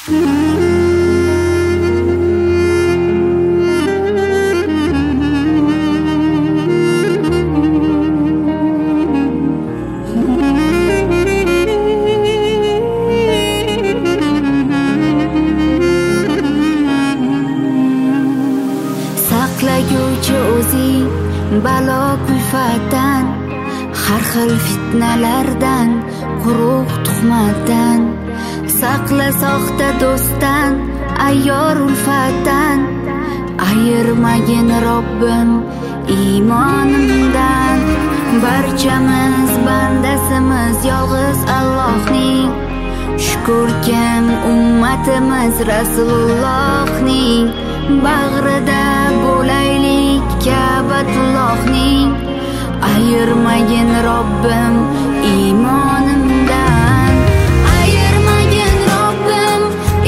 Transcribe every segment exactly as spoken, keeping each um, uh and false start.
Saqlaguvchi o'zing balo kulfatdan, har xil fitnalardan, quruq tuhmatdan. Saqla soxta do'stdan, ayyor ulfatdan. Ayirmagin Robbim iymonimdan. Barchamiz bandasimiz yolg'iz Allohning. Shukrkim ummatimiz Rasulullohning. Bag'rida bo'laylik Ka'batullohning. Ayirmagin Robbim iymonimdan. Ayirmagin Robbim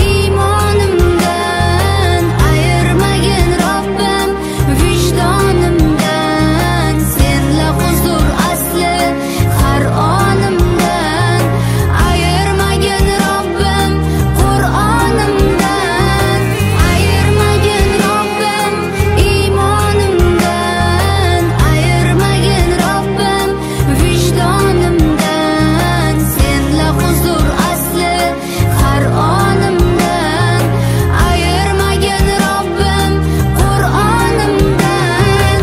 iymonimdan. Ayirmagin Robbim vijdonimdan. Senla huzur asli har onimdan. Ayirmagin Robbim Qur'onimdan. Ayirmagin Robbim iymonimdan. Ayirmagin Robbim vijdonimdan. Senla huzur asli har onimdan. Ayirmagin Robbim Qur'onimdan.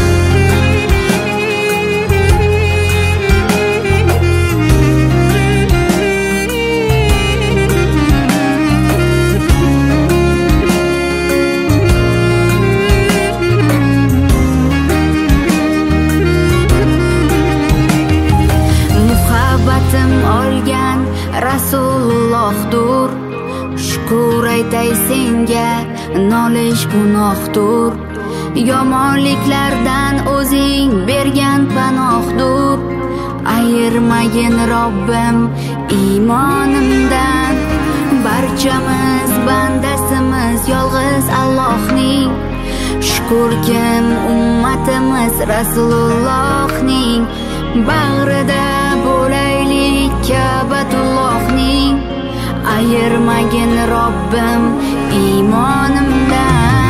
Muhabbatim olgan Rasulullohdur. Shukr aytay senga, nolish gunohdur. Yomonliklardan o'zing bergan panohdur. Ayirmagin Robbim iymonimdan. Barchamiz bandasimiz yolg'iz Allohning. Shukrkim ummatimiz Rasulullohning. Bag'rida bo'laylik Ka'batullohning. Ayirmagin Robbim iymonimdan.